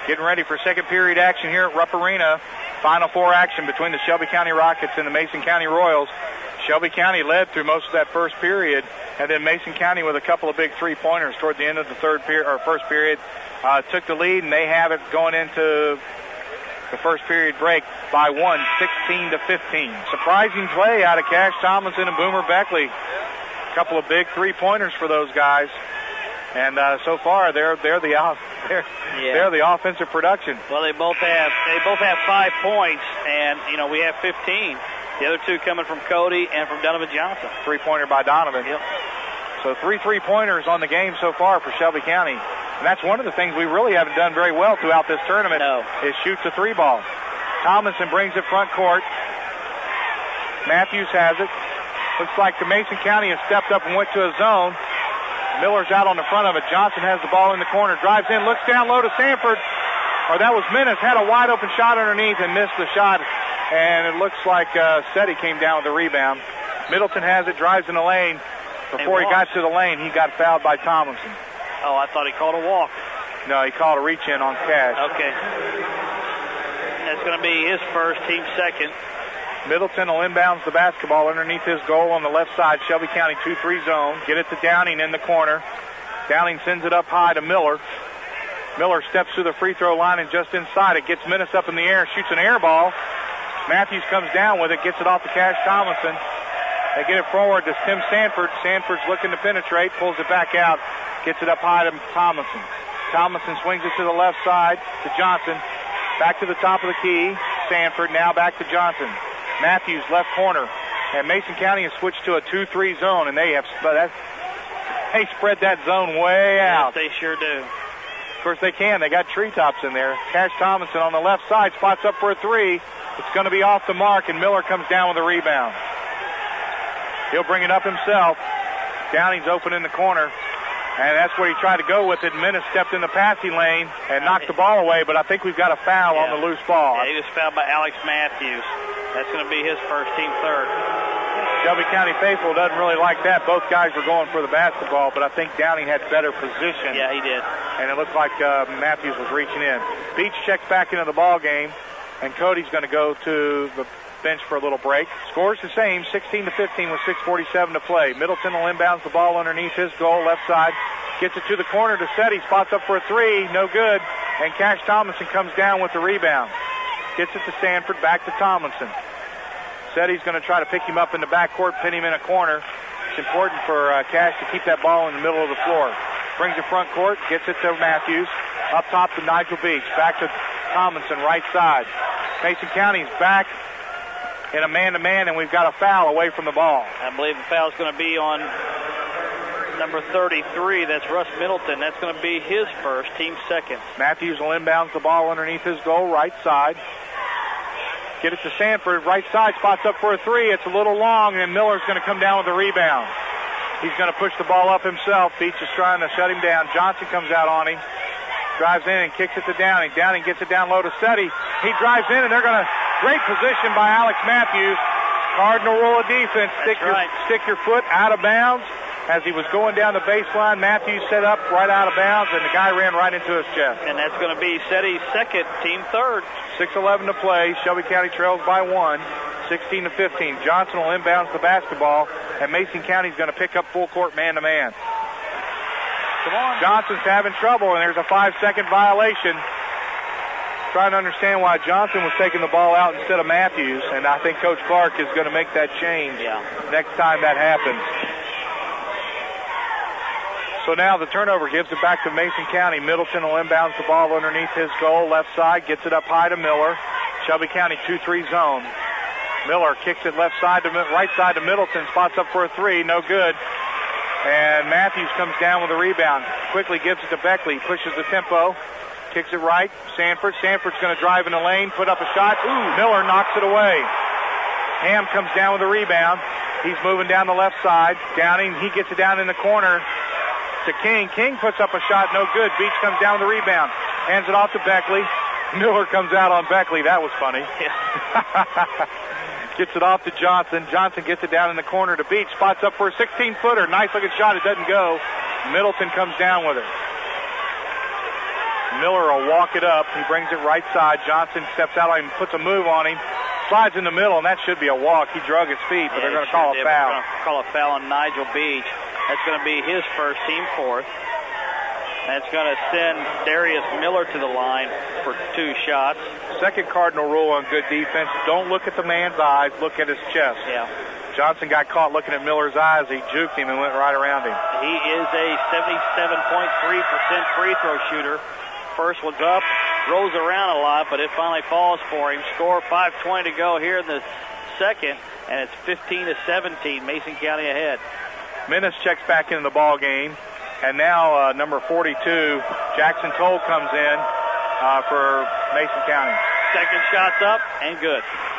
Getting ready for second period action here at Rupp Arena. Final four action between the Shelby County Rockets and the Mason County Royals. Shelby County led through most of that first period, and then Mason County with a couple of big three-pointers toward the end of the first period took the lead, and they have it going into the first period break by 16-15. Surprising play out of Cash Tomlinson and Boomer Beckley. A couple of big three-pointers for those guys, and so far they're the offensive production. Well, they both have 5 points, and we have 15. The other two coming from Cody and from Donovan Johnson. Three-pointer by Donovan. Yep. So 3 three-pointers on the game so far for Shelby County. And that's one of the things we really haven't done very well throughout this tournament. No. Is shoot the three ball. Tomlinson brings it front court. Matthews has it. Looks like the Mason County has stepped up and went to a zone. Miller's out on the front of it. Johnson has the ball in the corner. Drives in, looks down low to Sanford. Or that was Menace. Had a wide open shot underneath and missed the shot. And it looks like Seti came down with the rebound. Middleton has it, drives in the lane. Before he got to the lane, he got fouled by Tomlinson. Oh, I thought he called a walk. No, he called a reach-in on Cash. Okay. That's going to be his first, team second. Middleton will inbounds the basketball underneath his goal on the left side. Shelby County 2-3 zone. Get it to Downing in the corner. Downing sends it up high to Miller. Miller steps to the free throw line and just inside it. Gets Menace up in the air, shoots an air ball. Matthews comes down with it, gets it off to Cash Tomlinson. They get it forward to Tim Sanford. Sanford's looking to penetrate, pulls it back out, gets it up high to Tomlinson. Tomlinson swings it to the left side to Johnson. Back to the top of the key. Sanford now back to Johnson. Matthews left corner. And Mason County has switched to a 2-3 zone, and they spread that zone way out. Yes, they sure do. Of course they can. They got treetops in there. Cash Tomlinson on the left side, spots up for a three. It's going to be off the mark, and Miller comes down with a rebound. He'll bring it up himself. Downing's open in the corner, and that's where he tried to go with it. Menace stepped in the passing lane and knocked the ball away, but I think we've got a foul on the loose ball. Yeah, he was fouled by Alex Matthews. That's going to be his first, team third. Shelby County faithful doesn't really like that. Both guys were going for the basketball, but I think Downing had better position. Yeah, he did. And it looked like Matthews was reaching in. Beach checks back into the ball game, and Cody's going to go to the bench for a little break. Scores the same, 16-15 with 6:47 to play. Middleton will inbounds the ball underneath his goal, left side. Gets it to the corner to Seti, spots up for a three, no good. And Cash Tomlinson comes down with the rebound. Gets it to Sanford, back to Tomlinson. Seti's going to try to pick him up in the backcourt, pin him in a corner. It's important for Cash to keep that ball in the middle of the floor. Brings it front court, gets it to Matthews. Up top to Nigel Beach, back to Tomlinson, right side. Mason County's back in a man-to-man, and we've got a foul away from the ball. I believe the foul's going to be on number 33. That's Russ Middleton. That's going to be his first, team second. Matthews will inbounds the ball underneath his goal, right side. Get it to Sanford, right side, spots up for a three. It's a little long, and Miller's going to come down with the rebound. He's going to push the ball up himself. Beach is trying to shut him down. Johnson comes out on him. Drives in and kicks it to Downing. Downing gets it down low to Seti. He drives in, and they're going to... Great position by Alex Matthews. Cardinal rule of defense. Stick your foot out of bounds. As he was going down the baseline, Matthews set up right out of bounds, and the guy ran right into his chest. And that's going to be Seti's second, team third. 6:11 to play. Shelby County trails by 1, 16-15. Johnson will inbounds the basketball, and Mason County's going to pick up full court man-to-man. Come on. Johnson's having trouble, and there's a 5-second violation. Trying to understand why Johnson was taking the ball out instead of Matthews, and I think Coach Clark is going to make that change next time that happens. So now the turnover gives it back to Mason County. Middleton will inbounds the ball underneath his goal, left side, gets it up high to Miller. Shelby County 2-3 zone. Miller kicks it left side to right side to Middleton, spots up for a three, no good. And Matthews comes down with a rebound. Quickly gives it to Beckley, pushes the tempo, kicks it right. Sanford's going to drive in the lane, put up a shot. Miller knocks it away. Ham comes down with a rebound. He's moving down the left side. Downing, he gets it down in the corner to King. King puts up a shot, no good. Beach comes down with the rebound. Hands it off to Beckley. Miller comes out on Beckley. That was funny. Gets it off to Johnson. Johnson gets it down in the corner to Beach. Spots up for a 16-footer. Nice looking shot. It doesn't go. Middleton comes down with it. Miller will walk it up. He brings it right side. Johnson steps out and puts a move on him. Slides in the middle, and that should be a walk. He drug his feet, but they're going to call a foul. They're going to call a foul on Nigel Beach. That's going to be his first, team fourth. That's going to send Darius Miller to the line for 2 shots. Second cardinal rule on good defense, don't look at the man's eyes, look at his chest. Yeah. Johnson got caught looking at Miller's eyes. He juked him and went right around him. He is a 77.3% free throw shooter. First one's up, rolls around a lot, but it finally falls for him. Score 5:20 to go here in the second, and it's 15-17. Mason County ahead. Menace checks back into the ball game, and now number 42, Jackson Toll, comes in for Mason County. Second shot's up and good.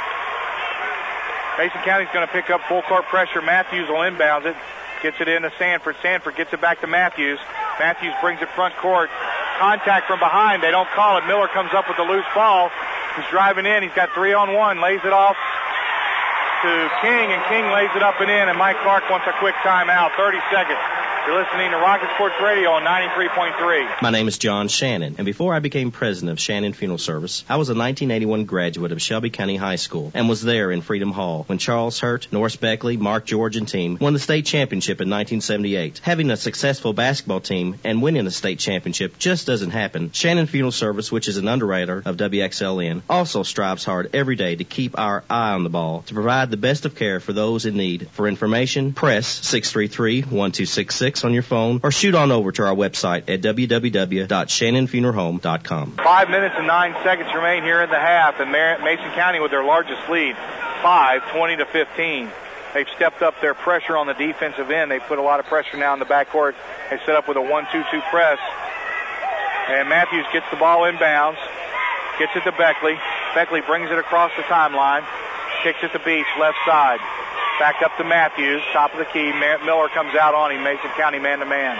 Mason County's going to pick up full court pressure. Matthews will inbound it. Gets it into Sanford. Sanford gets it back to Matthews. Matthews brings it front court. Contact from behind. They don't call it. Miller comes up with the loose ball. He's driving in. He's got 3-on-1. Lays it off to King, and King lays it up and in, and Mike Clark wants a quick timeout. 30 seconds. You're listening to Rocket Sports Radio on 93.3. My name is John Shannon, and before I became president of Shannon Funeral Service, I was a 1981 graduate of Shelby County High School and was there in Freedom Hall when Charles Hurt, Norris Beckley, Mark George, and team won the state championship in 1978. Having a successful basketball team and winning a state championship just doesn't happen. Shannon Funeral Service, which is an underwriter of WXLN, also strives hard every day to keep our eye on the ball to provide the best of care for those in need. For information, press 633-1266 on your phone or shoot on over to our website at www.shannonfuneralhome.com. 5 minutes and 9 seconds remain here in the half, and Mason County with their largest lead, 20-15. They've stepped up their pressure on the defensive end. They put a lot of pressure now in the backcourt. They set up with a 1-2-2 press. And Matthews gets the ball inbounds, gets it to Beckley. Beckley brings it across the timeline, kicks it to Beach, left side. Back up to Matthews, top of the key. Miller comes out on him. Mason County man-to-man.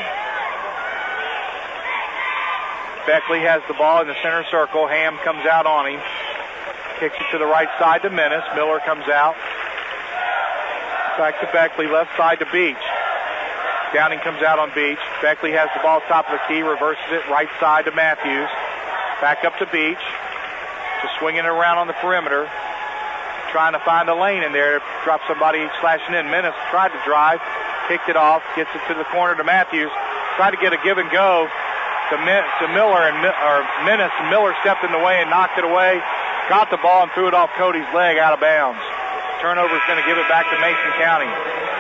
Beckley has the ball in the center circle. Ham comes out on him. Kicks it to the right side to Menace. Miller comes out. Back to Beckley, left side to Beach. Downing comes out on Beach. Beckley has the ball top of the key, reverses it right side to Matthews. Back up to Beach. Just swinging it around on the perimeter. Trying to find a lane in there. Drop somebody slashing in. Menace tried to drive. Kicked it off. Gets it to the corner to Matthews. Tried to get a give and go to Miller, and Menace. Miller stepped in the way and knocked it away. Got the ball and threw it off Cody's leg out of bounds. Turnover's going to give it back to Mason County.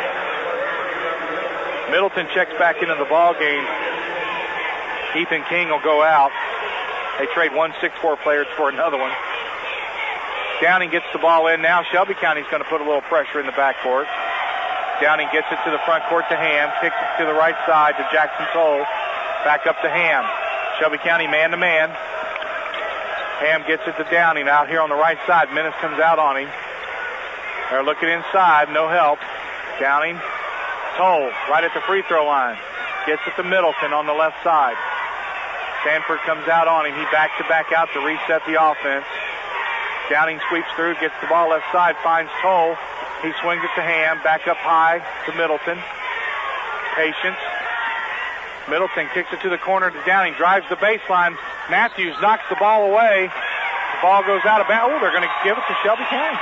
Middleton checks back into the ball game. Ethan King will go out. They trade one 6'4" player for another one. Downing gets the ball in. Now Shelby County's going to put a little pressure in the backcourt. Downing gets it to the front court to Ham. Kicks it to the right side to Jackson Toll. Back up to Ham. Shelby County man-to-man. Ham gets it to Downing out here on the right side. Menace comes out on him. They're looking inside. No help. Downing. Toll right at the free throw line. Gets it to Middleton on the left side. Sanford comes out on him. He backs it back out to reset the offense. Downing sweeps through, gets the ball left side, finds Toll. He swings it to Ham, back up high to Middleton. Patience. Middleton kicks it to the corner to Downing, drives the baseline. Matthews knocks the ball away. The ball goes out of bounds. Oh, they're going to give it to Shelby County.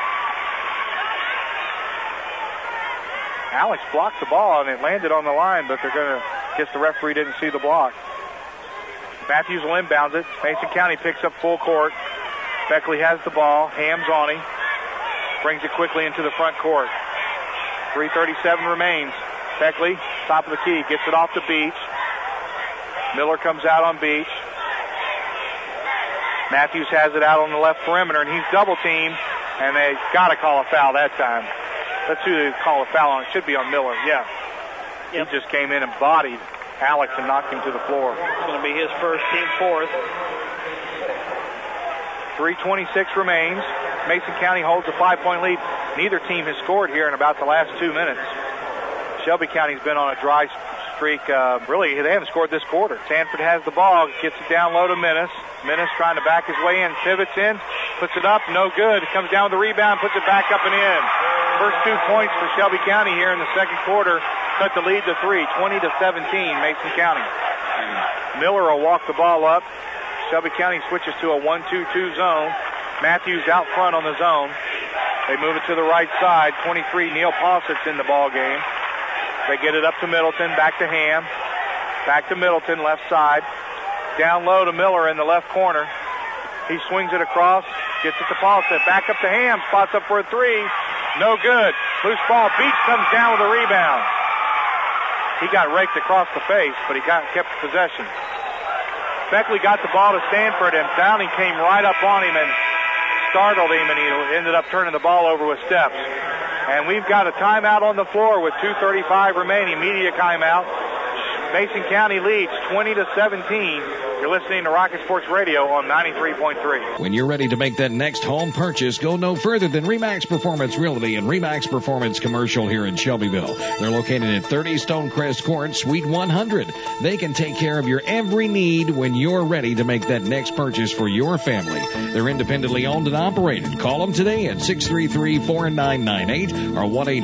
Alex blocked the ball, and it landed on the line, but they're going to guess the referee didn't see the block. Matthews will inbound it. Mason County picks up full court. Beckley has the ball. Ham's on him. Brings it quickly into the front court. 3:37 remains. Beckley, top of the key, gets it off the Beach. Miller comes out on Beach. Matthews has it out on the left perimeter, and he's double-teamed, and they got to call a foul that time. That's who they call a foul on. It should be on Miller, yeah. Yep. He just came in and bodied Alex and knocked him to the floor. It's going to be his first, team fourth. 3:26 remains. Mason County holds a 5-point lead. Neither team has scored here in about the last 2 minutes. Shelby County's been on a dry streak. Really, they haven't scored this quarter. Sanford has the ball, gets it down low to Menace. Menace trying to back his way in, pivots in, puts it up, no good. Comes down with the rebound, puts it back up and in. First 2 points for Shelby County here in the second quarter. Cut the lead to 3, 20-17, Mason County. Miller will walk the ball up. Shelby County switches to a 1-2-2 zone. Matthews out front on the zone. They move it to the right side. 23, Neil Possett's in the ball game. They get it up to Middleton, back to Ham. Back to Middleton, left side. Down low to Miller in the left corner. He swings it across, gets it to Possett. Back up to Ham, spots up for a three. No good. Loose ball. Beach comes down with a rebound. He got raked across the face, but he kept possession. Beckley got the ball to Stanford, and Downing came right up on him and startled him, and he ended up turning the ball over with steps. And we've got a timeout on the floor with 2:35 remaining. Media timeout. Mason County leads 20-17. You're listening to Rocket Sports Radio on 93.3. When you're ready to make that next home purchase, go no further than RE/MAX Performance Realty and RE/MAX Performance Commercial here in Shelbyville. They're located at 30 Stonecrest Court, Suite 100. They can take care of your every need when you're ready to make that next purchase for your family. They're independently owned and operated. Call them today at 633-4998 or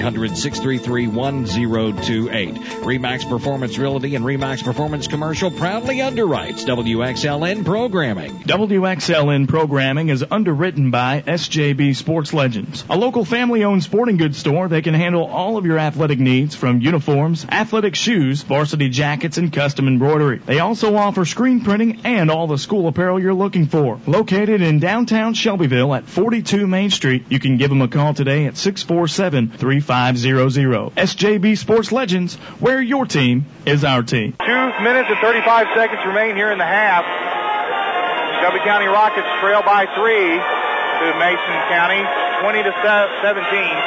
1-800-633-1028. RE/MAX Performance Realty and RE/MAX Performance Commercial proudly underwrites WXLN programming. WXLN programming is underwritten by SJB Sports Legends, a local family-owned sporting goods store that can handle all of your athletic needs, from uniforms, athletic shoes, varsity jackets, and custom embroidery. They also offer screen printing and all the school apparel you're looking for. Located in downtown Shelbyville at 42 Main Street, you can give them a call today at 647-3500. SJB Sports Legends, where your team is our team. 2 minutes and 35 seconds remain here in the half. Shelby County Rockets trail by 3 to Mason County, 20-17.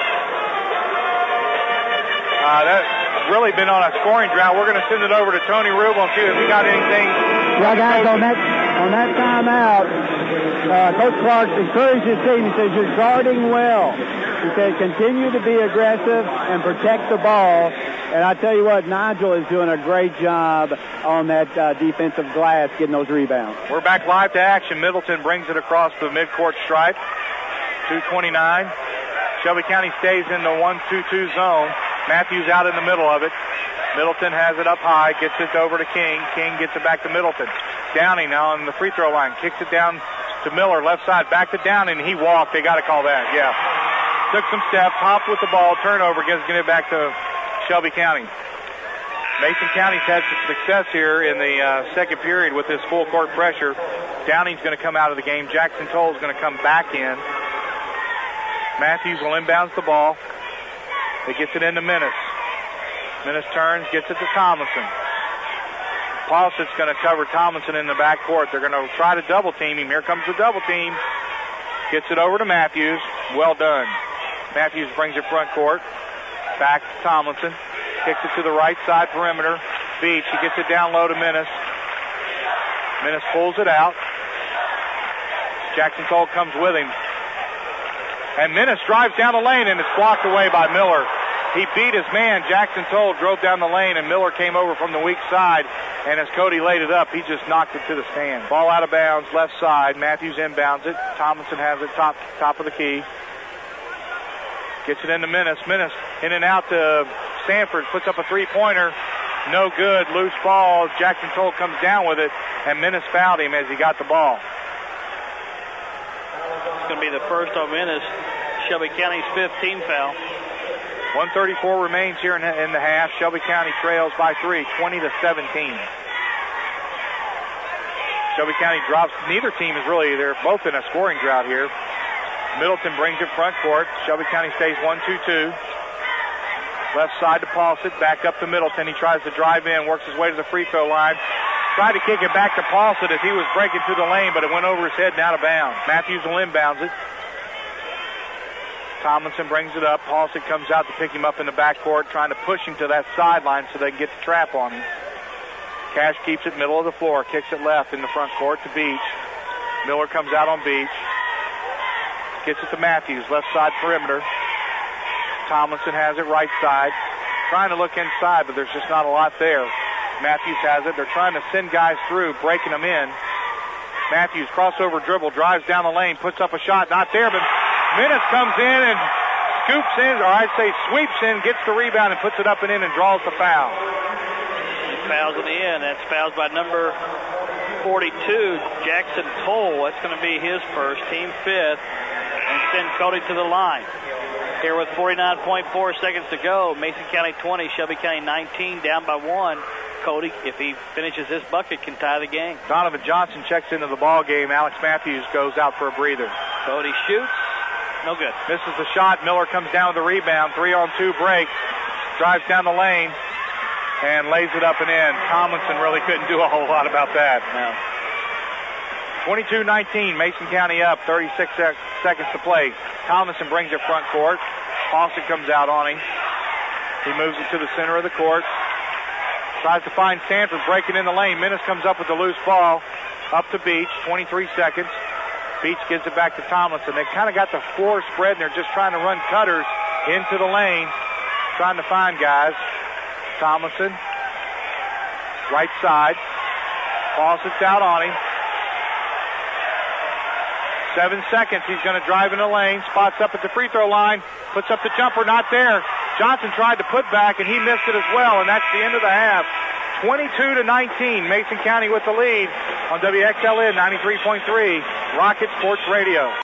That's really been on a scoring drought. We're going to send it over to Tony Rubel and see if he got anything. Well, guys, on that timeout, Coach Clark encouraged his team. He says, you're guarding well. He said, continue to be aggressive and protect the ball. And I tell you what, Nigel is doing a great job on that defensive glass, getting those rebounds. We're back live to action. Middleton brings it across the midcourt stripe. 2:29. Shelby County stays in the 1-2-2 zone. Matthews out in the middle of it. Middleton has it up high, gets it over to King. King gets it back to Middleton. Downing now on the free throw line, kicks it down to Miller, left side, back to Downing. He walked. They got to call that, yeah. Took some steps, hopped with the ball, turnover, gets it back to Shelby County. Mason County's had some success here in the second period with this full court pressure. Downing's going to come out of the game. Jackson Toll's going to come back in. Matthews will inbounds the ball. He gets it into Menace. Menace turns, gets it to Tomlinson. Possett's going to cover Tomlinson in the backcourt. They're going to try to double team him. Here comes the double team. Gets it over to Matthews. Well done. Matthews brings it front court. Back to Tomlinson. Kicks it to the right side perimeter. Beach. He gets it down low to Menace. Menace pulls it out. Jackson Toll comes with him. And Menace drives down the lane, and it's blocked away by Miller. He beat his man. Jackson Toll drove down the lane, and Miller came over from the weak side. And as Cody laid it up, he just knocked it to the stand. Ball out of bounds, left side. Matthews inbounds it. Tomlinson has it top of the key. Gets it into Menace. Menace in and out to Stanford. Puts up a three-pointer. No good. Loose ball. Jackson Toll comes down with it, and Menace fouled him as he got the ball. It's going to be the first on Menace. Shelby County's 15th foul. 1:34 remains here in the half. Shelby County trails by 3, 20-17. Shelby County drops. Neither team is really, they're both in a scoring drought here. Middleton brings it front court. Shelby County stays 1-2-2. Left side to Posset, back up to Middleton. He tries to drive in, works his way to the free throw line. Tried to kick it back to Posset as he was breaking through the lane, but it went over his head and out of bounds. Matthews will inbounds it. Tomlinson brings it up. Posset comes out to pick him up in the backcourt, trying to push him to that sideline so they can get the trap on him. Cash keeps it middle of the floor, kicks it left in the front court to Beach. Miller comes out on Beach. Gets it to Matthews, left side perimeter. Tomlinson has it right side. Trying to look inside, but there's just not a lot there. Matthews has it. They're trying to send guys through, breaking them in. Matthews, crossover dribble, drives down the lane, puts up a shot. Not there, but Menace comes in and scoops in, or I'd say sweeps in, gets the rebound and puts it up and in and draws the foul. fouls in the end. That's fouls by number 42, Jackson Toll. That's going to be his first, team fifth, and send Cody to the line. Here with 49.4 seconds to go, Mason County 20, Shelby County 19, down by 1. Cody, if he finishes this bucket, can tie the game. Donovan Johnson checks into the ball game. Alex Matthews goes out for a breather. Cody shoots. No good. Misses the shot. Miller comes down with the rebound. 3-on-2 break. Drives down the lane and lays it up and in. Tomlinson really couldn't do a whole lot about that. No. 22-19, Mason County up, 36 seconds to play. Tomlinson brings it front court. Fawcett comes out on him. He moves it to the center of the court. Tries to find Sanford breaking in the lane. Minnis comes up with the loose ball. Up to Beach, 23 seconds. Beach gives it back to Tomlinson. They kind of got the floor spread, and they're just trying to run cutters into the lane, trying to find guys. Tomlinson, right side. Fawcett's out on him. 7 seconds. He's going to drive in the lane. Spots up at the free throw line. Puts up the jumper. Not there. Johnson tried to put back, and he missed it as well, and that's the end of the half. 22-19. Mason County with the lead on WXLN 93.3 Rocket Sports Radio.